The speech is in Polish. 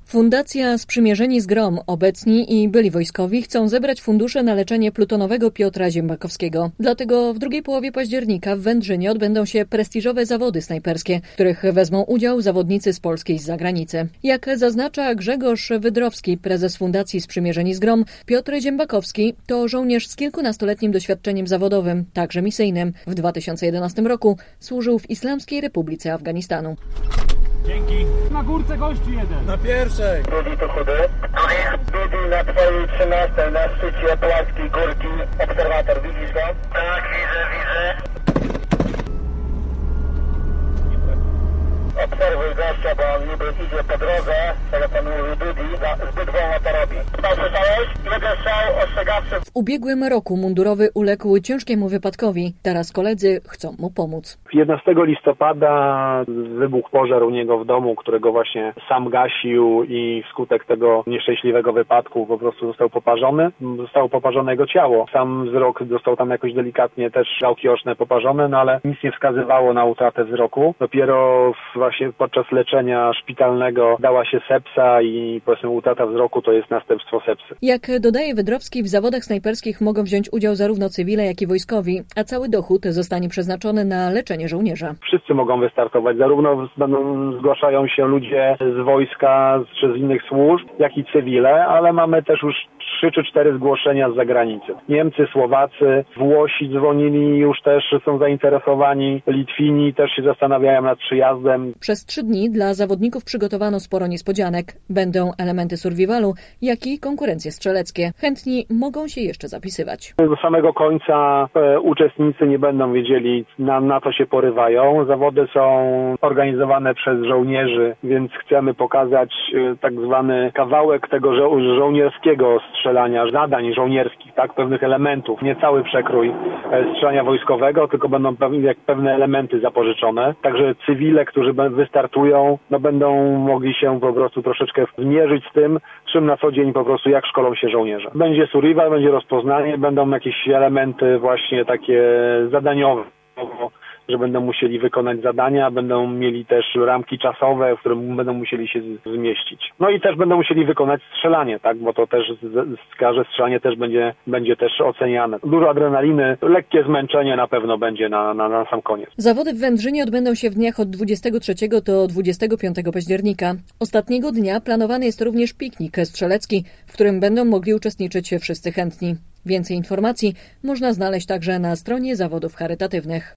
Fundacja Sprzymierzeni z Grom, obecni i byli wojskowi, chcą zebrać fundusze na leczenie plutonowego Piotra Ziembakowskiego. Dlatego w drugiej połowie października w Wędrzynie odbędą się prestiżowe zawody snajperskie, w których wezmą udział zawodnicy z Polski i z zagranicy. Jak zaznacza Grzegorz Wydrowski, prezes Fundacji Sprzymierzeni z Grom, Piotr Ziembakowski to żołnierz z kilkunastoletnim doświadczeniem zawodowym, także misyjnym. W 2011 roku służył w Islamskiej Republice Afganistanu. Dzięki. Na górce gościu jeden. Na pierwszej. Drugi to chudy. Drugi na twojej 13 na szczycie płaskiej górki. Obserwator, widzisz go? Tak, widzę. Obserwuj gościa, bo on niby idzie po drodze, tego pan mówi Dudi, zbyt wolno to robi. Słyszałeś? Jeden strzał ostrzegawczy. W ubiegłym roku mundurowy uległ ciężkiemu wypadkowi. Teraz koledzy chcą mu pomóc. 11 listopada wybuchł pożar u niego w domu, którego właśnie sam gasił i wskutek tego nieszczęśliwego wypadku po prostu został poparzony. Zostało poparzone jego ciało. Sam wzrok został tam jakoś delikatnie też gałki oczne poparzone, no ale nic nie wskazywało na utratę wzroku. Dopiero właśnie podczas leczenia szpitalnego dała się sepsa i powiedzmy utrata wzroku to jest następstwo sepsy. Jak dodaje Wydrowski, w zawodach snajperskich mogą wziąć udział zarówno cywile, jak i wojskowi, a cały dochód zostanie przeznaczony na leczenie żołnierza. Wszyscy mogą wystartować, zarówno zgłaszają się ludzie z wojska, czy z innych służb, jak i cywile, ale mamy też już 3 czy 4 zgłoszenia z zagranicy. Niemcy, Słowacy, Włosi dzwonili, już też są zainteresowani, Litwini też się zastanawiają nad przyjazdem. Przez 3 dni dla zawodników przygotowano sporo niespodzianek. Będą elementy survivalu, jak i konkurencje strzeleckie. Chętni mogą się jeszcze zapisywać. Do samego końca uczestnicy nie będą wiedzieli, na co się porywają. Zawody są organizowane przez żołnierzy, więc chcemy pokazać tak zwany kawałek tego żołnierskiego strzelania, zadań żołnierskich, tak, pewnych elementów. Nie cały przekrój strzelania wojskowego, tylko będą pewne elementy zapożyczone. Także cywile, którzy wystartują, będą mogli się po prostu troszeczkę zmierzyć z tym, czym na co dzień po prostu jak szkolą się żołnierze. Będzie survival, będzie rozpoznanie, będą jakieś elementy właśnie takie zadaniowe, że będą musieli wykonać zadania, będą mieli też ramki czasowe, w którym będą musieli się zmieścić. No i też będą musieli wykonać strzelanie, tak, bo to też każde strzelanie też będzie też oceniane. Dużo adrenaliny, lekkie zmęczenie na pewno będzie na sam koniec. Zawody w Wędrzynie odbędą się w dniach od 23 do 25 października. Ostatniego dnia planowany jest również piknik strzelecki, w którym będą mogli uczestniczyć wszyscy chętni. Więcej informacji można znaleźć także na stronie zawodów charytatywnych.